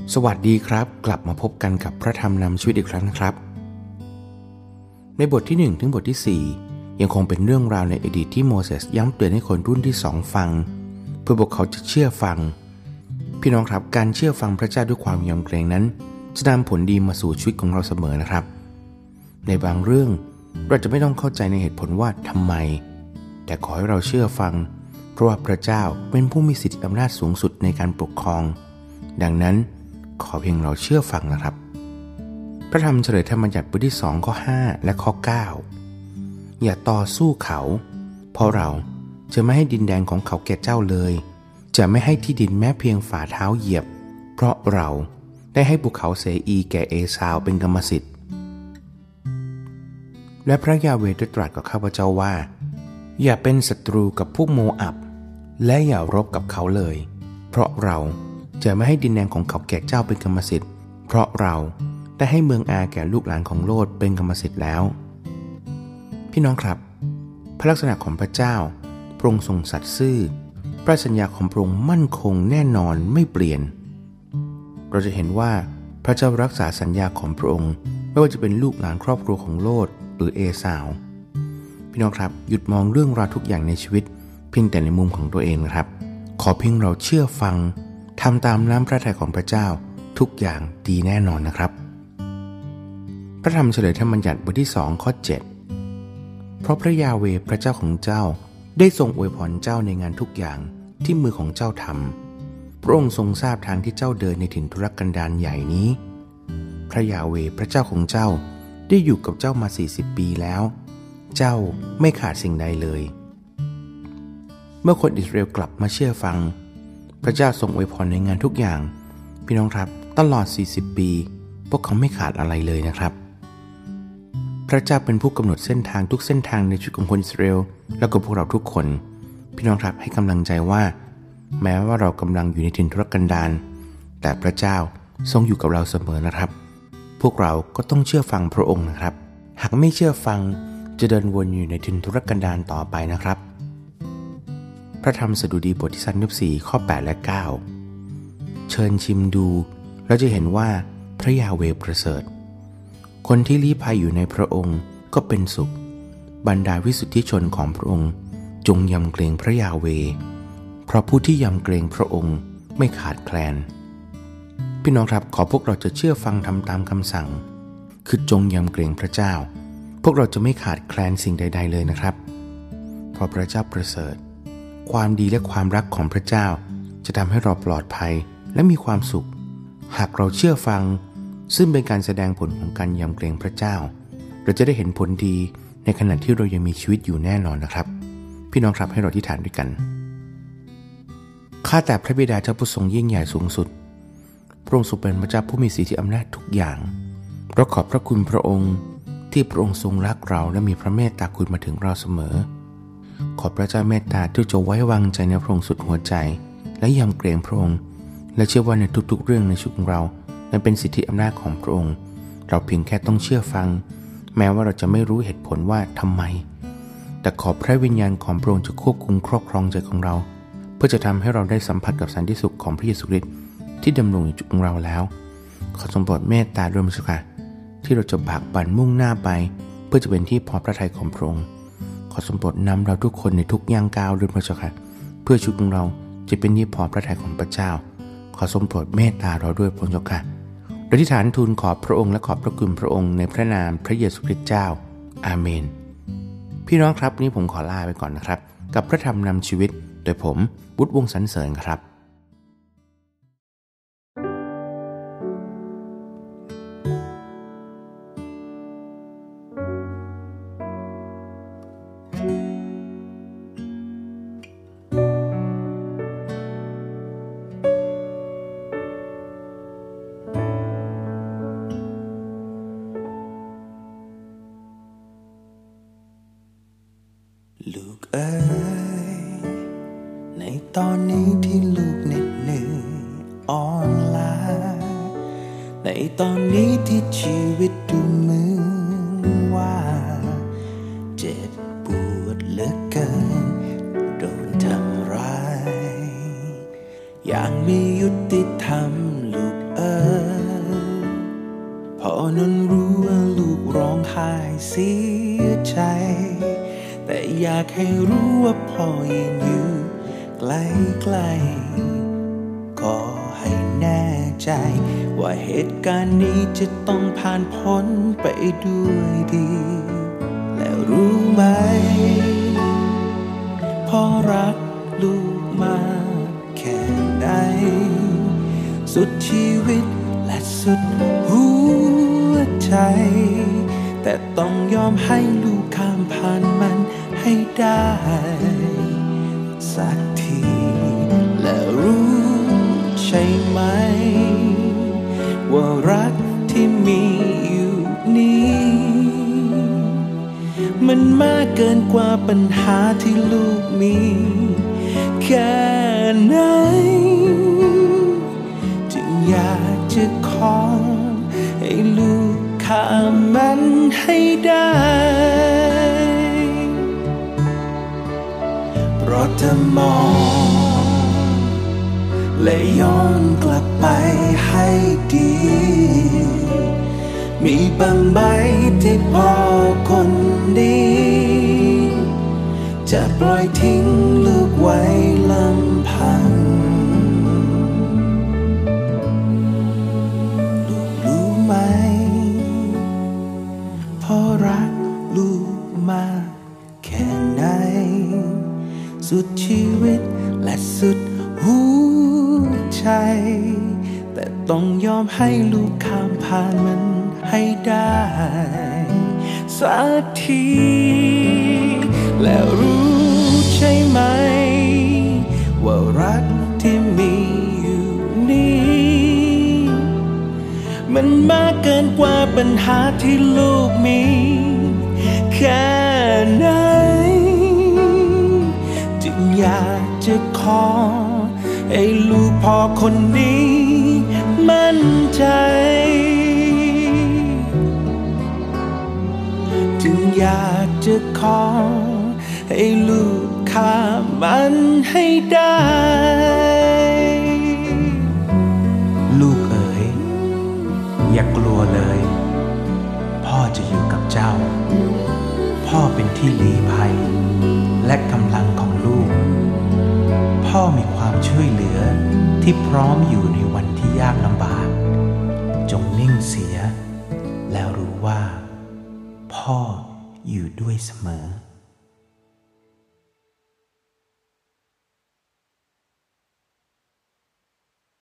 สวัสดีครับกลับมาพบกันกับพระธรรมนำชีวิตอีกครั้งนะครับในบทที่1ถึงบทที่4ยังคงเป็นเรื่องราวในอดีตที่โมเสสย้ำเตือนให้คนรุ่นที่2ฟังเพื่อพวกเขาจะเชื่อฟังพี่น้องครับการเชื่อฟังพระเจ้าด้วยความยำเกรงนั้นจะนำผลดีมาสู่ชีวิตของเราเสมอนะครับในบางเรื่องเราจะไม่ต้องเข้าใจในเหตุผลว่าทำไมแต่ขอให้เราเชื่อฟังเพราะว่าพระเจ้าเป็นผู้มีสิทธิอำนาจสูงสุดในการปกครองดังนั้นขอเพียงเราเชื่อฟังนะครับพระธรรมเฉลยธรรมบัญญัติบทที่2ข้อ5และข้อ9อย่าต่อสู้เขาเพราะเราจะไม่ให้ดินแดนของเขาแก่เจ้าเลยจะไม่ให้ที่ดินแม้เพียงฝ่าเท้าเหยียบเพราะเราได้ให้ภูเขาเสอีแก่เอซาวเป็นกรรมสิทธิ์และพระยาเวห์ได้ตรัสกับข้าพเจ้าว่าอย่าเป็นศัตรูกับพวกโมอับและอย่ารบกับเขาเลยเพราะเราจะไม่ให้ดินแดนของเขาแก่เจ้าเป็นกรรมสิทธิ์เพราะเราได้ให้เมืองอาแก่ลูกหลานของโลดเป็นกรรมสิทธิ์แล้วพี่น้องครับพระลักษณะของพระเจ้าพระองค์ทรงสัตย์ซื่อพระสัญญาของพระองค์มั่นคงแน่นอนไม่เปลี่ยนเราจะเห็นว่าพระเจ้ารักษาสัญญาของพระองค์ไม่ว่าจะเป็นลูกหลานครอบครัวของโลดหรือเอซาวพี่น้องครับหยุดมองเรื่องราวทุกอย่างในชีวิตเพียงแต่ในมุมของตัวเองนะครับขอเพียงเราเชื่อฟังทำตามน้ำพระทัยของพระเจ้าทุกอย่างดีแน่นอนนะครับพระธรรมเฉลยธรรมบัญญัติบทที่2ข้อ7เพราะพระยาเวห์พระเจ้าของเจ้าได้ทรงอวยพรเจ้าในงานทุกอย่างที่มือของเจ้าทำพระองค์ทรงทราบทางที่เจ้าเดินในถิ่นทุรกันดารใหญ่นี้พระยาเวห์พระเจ้าของเจ้าได้อยู่กับเจ้ามา40ปีแล้วเจ้าไม่ขาดสิ่งใดเลยเมื่อคนอิสราเอลกลับมาเชื่อฟังพระเจ้าทรงอวยพรในงานทุกอย่างพี่น้องครับตลอด40ปีพวกเขาไม่ขาดอะไรเลยนะครับพระเจ้าเป็นผู้กำหนดเส้นทางทุกเส้นทางในชีวิตของคนอิสราเอลแล้วก็พวกเราทุกคนพี่น้องครับให้กำลังใจว่าแม้ว่าเรากำลังอยู่ในถิ่นทุรกันดารแต่พระเจ้าทรงอยู่กับเราเสมอนะครับพวกเราก็ต้องเชื่อฟังพระองค์นะครับหากไม่เชื่อฟังจะเดินวนอยู่ในถิ่นทุรกันดารต่อไปนะครับพระธรรมสดุดีบทที่34ข้อ8และ9เชิญชิมดูแล้วจะเห็นว่าพระยาเวห์ประเสริฐคนที่ลี้ภัยอยู่ในพระองค์ก็เป็นสุขบรรดาวิสุทธิชนของพระองค์จงยำเกรงพระยาเวห์เพราะผู้ที่ยำเกรงพระองค์ไม่ขาดแคลนพี่น้องครับขอพวกเราจะเชื่อฟังทำตามคำสั่งคือจงยำเกรงพระเจ้าพวกเราจะไม่ขาดแคลนสิ่งใดๆเลยนะครับเพราะพระเจ้าประเสริฐความดีและความรักของพระเจ้าจะทำให้เราปลอดภัยและมีความสุขหากเราเชื่อฟังซึ่งเป็นการแสดงผลของการยำเกรงพระเจ้าเราจะได้เห็นผลดีในขณะที่เรายังมีชีวิตอยู่แน่นอนนะครับพี่น้องครับให้เราอธิษฐานด้วยกันข้าแต่พระบิดาเจ้าผู้ทรงยิ่งใหญ่สูงสุดพระองค์ทรงเป็นพระเจ้าผู้มีสิทธิอำนาจทุกอย่างเราขอบพระคุณพระองค์ที่พระองค์ทรงรักเราและมีพระเมตตาคุณมาถึงเราเสมอขอพระเจ้าเมตตาที่จะไว้วางใจในพระองค์สุดหัวใจและยำเกรงพระองค์และเชื่อว่าในทุกๆเรื่องในชีวิตของเรานั้นเป็นสิทธิอำนาจของพระองค์เราเพียงแค่ต้องเชื่อฟังแม้ว่าเราจะไม่รู้เหตุผลว่าทำไมแต่ขอพระวิญญาณของพระองค์จะควบคุมครอบครองใจของเราเพื่อจะทำให้เราได้สัมผัสกับสันติสุขของพระเยซูคริสต์ที่ดำรงอยู่ในของเราแล้วขอทรงโปรดเมตตาด้วยมิตรค่ะที่เราจะบากบั่นมุ่งหน้าไปเพื่อจะเป็นที่พอพระทัยของพระองค์ขอทรงโปรดนำเราทุกคนในทุกย่างก้าวด้วยพระเจ้าค่ะเพื่อชีวิตของเราจะเป็นที่พอพระทัยของพระเจ้าขอทรงโปรดเมตตาเราด้วยพระเจ้าค่ะโดยที่ฐานทูลขอบพระองค์และขอบพระคุณพระองค์ในพระนามพระเยซูคริสต์เจ้าอาเมนพี่น้องครับนี่ผมขอลาไปก่อนนะครับกับพระธรรมนำชีวิตโดยผมวุฒิวงศ์สรรเสริญครับลูกเอ๋ยในตอนนี้ที่ลูกเหน็ดเหนื่อยอ่อนล้าในตอนนี้ที่ชีวิตดูเหมือนว่าเจ็บปวดเหลือเกินโดนทำร้ายอย่างมียุติธรรมลูกเอ๋เสียใจแต่อยากให้รู้ว่าพ่อยืนอยู่ใกล้ๆขอให้แน่ใจว่าเหตุการณ์นี้จะต้องผ่านพ้นไปด้วยดีแล้วรู้ไหมพ่อรักลูกมาแค่ไหนสุดชีวิตและสุดหัวใจแต่ต้องยอมให้ลูกข้ามผ่านมันให้ได้สักทีและรู้ใช่ไหมว่ารักที่มีอยู่นี้มันมากเกินกว่าปัญหาที่ลูกมีแค่ไหนจึงอยากจะขอให้ลูกข้ามมันให้ได้เพราะเธอมองและย้อนกลับไปให้ดีมีบางใบที่พ่อคนดีจะปล่อยทิ้งลูกไว้ลำพังลูกรู้ไหมพ่อรักลูกมากแค่ไหนสุดชีวิตและสุดหัวใจแต่ต้องยอมให้ลูกข้ามผ่านมันให้ได้สักทีแล้วรู้ใช่ไหมว่ารักที่มีอยู่นี้มันมากเกินกว่าปัญหาที่ลูกมีแค่ไหนจึงอยากจะขอให้ลูกพ่อคนนี้มั่นใจจึงอยากจะขอให้ลูกข้ามมันให้ได้ลูกเอ๋ยอย่ากลัวเลยพ่อจะอยู่กับเจ้าพ่อเป็นที่ลี้ภัยและกำลังของลูกพ่อมีความช่วยเหลือที่พร้อมอยู่ในวันที่ยากลำบากจงนิ่งเสียแล้วรู้ว่าพ่ออยู่ด้วยเสมอ